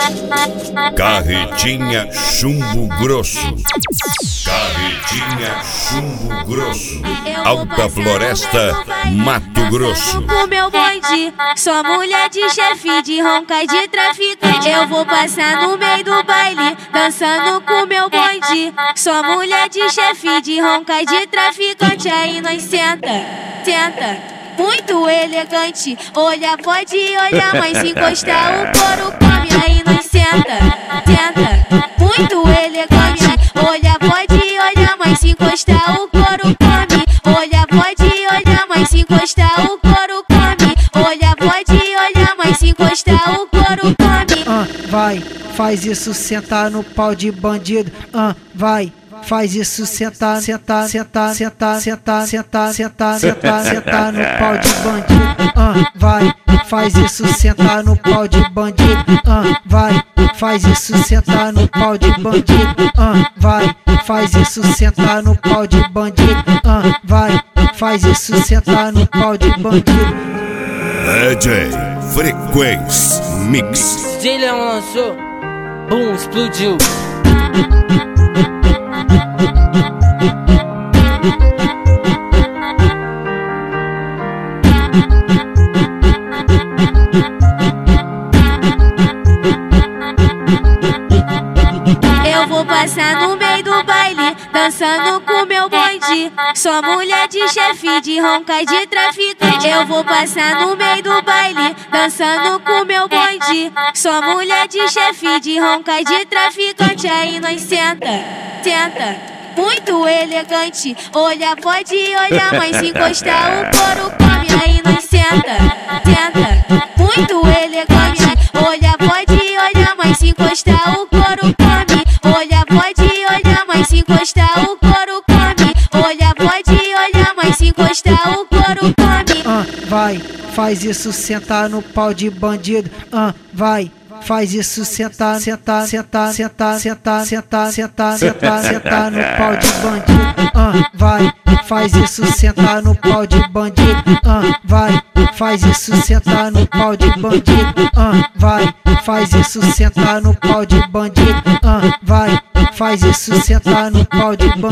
Carretinha Chumbo Grosso. Carretinha Chumbo Grosso. Alta Floresta, Mato Grosso. Com meu bonde, sou mulher de chefe, de ronca e de traficante. Eu vou passar no meio do baile, dançando com meu bonde. Sou mulher de chefe, de ronca e de traficante. Aí nós senta, muito elegante. Olha, pode olhar, mas se encostar o couro come. Aí nós senta, muito elegante. Olha, pode olhar, mas se encostar o couro come. Olha, pode olhar, mas se encostar o couro come. Olha, pode olhar, mas se encostar o couro come. Vai, faz isso, sentar no pau de bandido. Vai, faz isso, sentar no pau de bandido. Vai, faz isso, sentar no pau de bandido. Vai, faz isso, sentar no pau de bandido. Vai, faz isso, sentar no pau de bandido. Vai, faz isso, sentar no pau de bandido. DJ Frequência Mix. DJ Leão lançou, boom, explodiu. Eu vou passar no meio do baile, dançando com meu bonde. Sou mulher de chefe, de ronca e de traficante. Eu vou passar no meio do baile, dançando com meu bonde. Sou mulher de chefe, de ronca e de traficante. Aí nós senta, muito elegante. Olha, pode olhar, mas se encostar o couro come. Aí nós senta, muito elegante. Olha, pode olhar, mas se encostar o couro come. Olha, pode olhar, mas se encostar o couro come. Olha, pode olhar, mas se encostar o couro come. Vai, faz isso, sentar no pau de bandido. Vai, faz isso, sentar no pau de bandido. Vai, faz isso, sentar no pau de bandido. Vai, faz isso, sentar no pau de bandido. Vai, faz isso, sentar no pau de bandido. Vai, faz isso, sentar no pau de bandido.